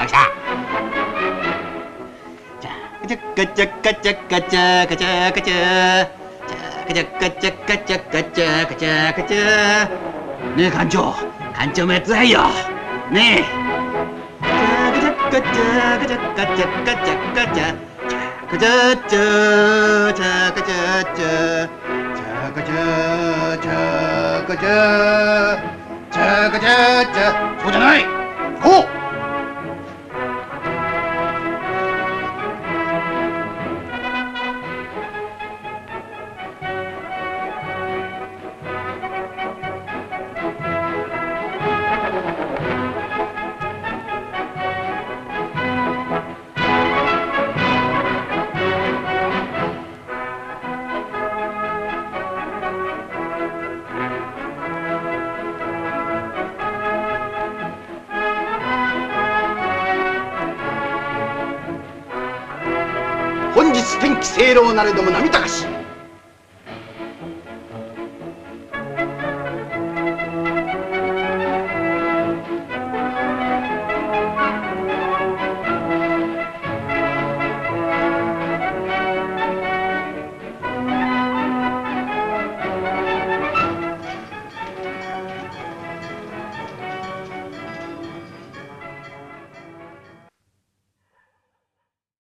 来た。ガチャガチャガチャガチャガチャガチャガチャガチャガチャガチャガチャガチャ。ねえ館長、館長もやってくださいよ。ねえ。ガチャガチャガチャガチャガチャガチャガチャガチャガチャガチャガチャガチャガチャガチャガチャ。そうじゃない。こう。本日天気清朗なれども波高し。